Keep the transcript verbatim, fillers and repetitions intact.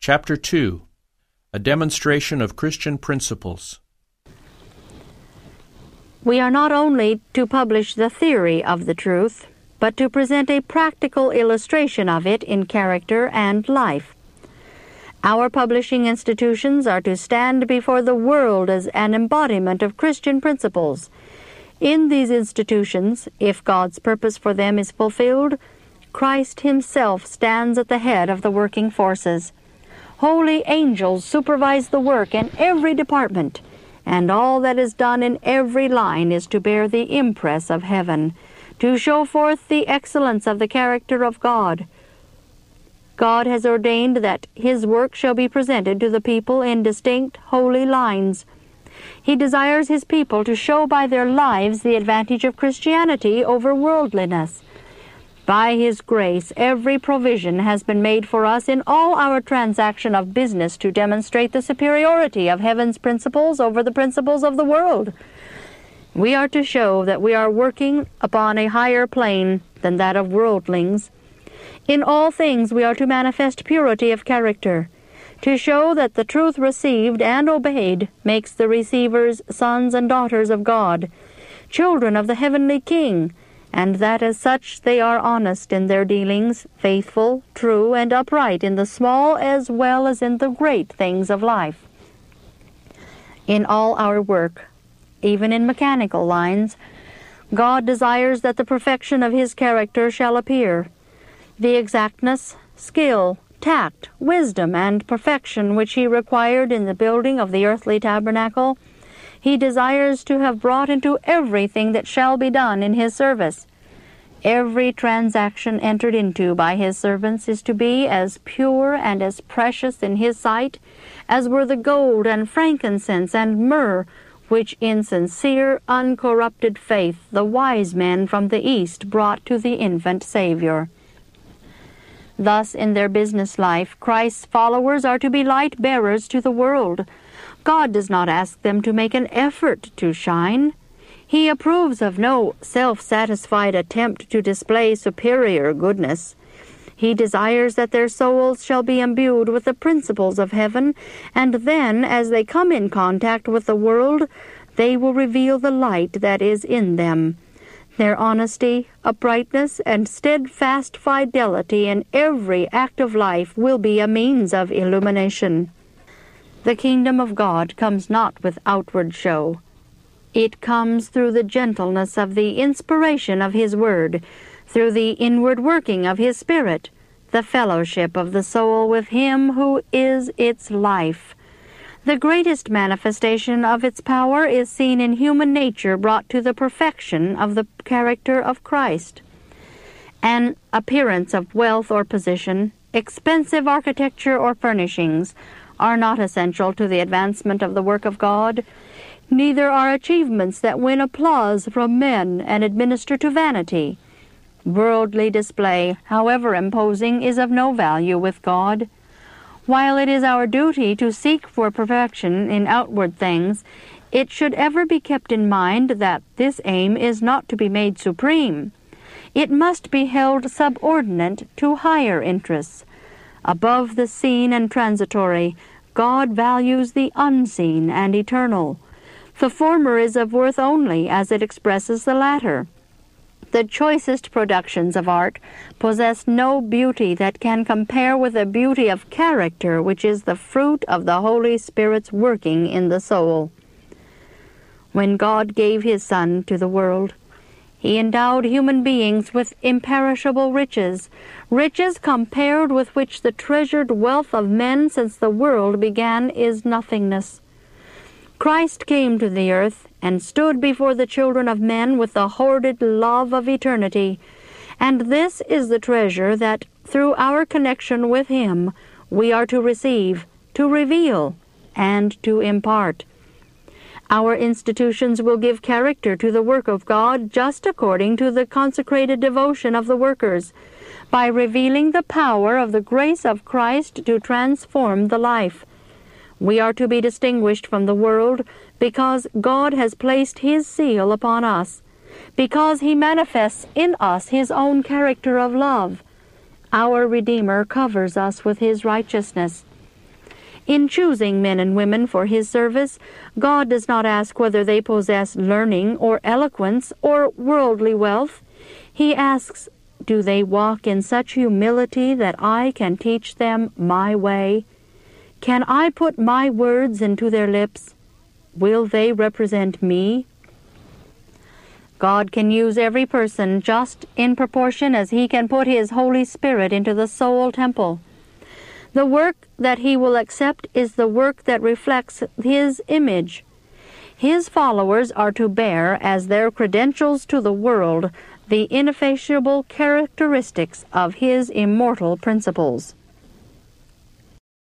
Chapter two. A Demonstration of Christian Principles. We are not only to publish the theory of the truth, but to present a practical illustration of it in character and life. Our publishing institutions are to stand before the world as an embodiment of Christian principles. In these institutions, if God's purpose for them is fulfilled, Christ Himself stands at the head of the working forces. Holy angels supervise the work in every department, and all that is done in every line is to bear the impress of heaven, to show forth the excellence of the character of God. God has ordained that His work shall be presented to the people in distinct holy lines. He desires His people to show by their lives the advantage of Christianity over worldliness. By His grace, every provision has been made for us in all our transaction of business to demonstrate the superiority of heaven's principles over the principles of the world. We are to show that we are working upon a higher plane than that of worldlings. In all things we are to manifest purity of character, to show that the truth received and obeyed makes the receivers sons and daughters of God, children of the heavenly King, and that as such they are honest in their dealings, faithful, true, and upright in the small as well as in the great things of life. In all our work, even in mechanical lines, God desires that the perfection of His character shall appear. The exactness, skill, tact, wisdom, and perfection which He required in the building of the earthly tabernacle, He desires to have brought into everything that shall be done in His service. Every transaction entered into by His servants is to be as pure and as precious in His sight as were the gold and frankincense and myrrh which in sincere, uncorrupted faith the wise men from the East brought to the infant Savior. Thus, in their business life, Christ's followers are to be light-bearers to the world. God does not ask them to make an effort to shine. He approves of no self-satisfied attempt to display superior goodness. He desires that their souls shall be imbued with the principles of heaven, and then, as they come in contact with the world, they will reveal the light that is in them. Their honesty, uprightness, and steadfast fidelity in every act of life will be a means of illumination. The kingdom of God comes not with outward show. It comes through the gentleness of the inspiration of His word, through the inward working of His Spirit, the fellowship of the soul with Him who is its life. The greatest manifestation of its power is seen in human nature brought to the perfection of the character of Christ. An appearance of wealth or position, expensive architecture or furnishings, are not essential to the advancement of the work of God. Neither are achievements that win applause from men and administer to vanity. Worldly display, however imposing, is of no value with God. While it is our duty to seek for perfection in outward things, it should ever be kept in mind that this aim is not to be made supreme. It must be held subordinate to higher interests. Above the seen and transitory, God values the unseen and eternal. The former is of worth only as it expresses the latter. The choicest productions of art possess no beauty that can compare with the beauty of character which is the fruit of the Holy Spirit's working in the soul. When God gave His Son to the world, He endowed human beings with imperishable riches, riches compared with which the treasured wealth of men since the world began is nothingness. Christ came to the earth and stood before the children of men with the hoarded love of eternity, and this is the treasure that, through our connection with Him, we are to receive, to reveal, and to impart. Our institutions will give character to the work of God just according to the consecrated devotion of the workers, by revealing the power of the grace of Christ to transform the life. We are to be distinguished from the world because God has placed His seal upon us, because He manifests in us His own character of love. Our Redeemer covers us with His righteousness. In choosing men and women for His service, God does not ask whether they possess learning or eloquence or worldly wealth. He asks, do they walk in such humility that I can teach them my way? Can I put my words into their lips? Will they represent me? God can use every person just in proportion as He can put His Holy Spirit into the soul temple. The work that He will accept is the work that reflects His image. His followers are to bear as their credentials to the world the ineffaceable characteristics of His immortal principles.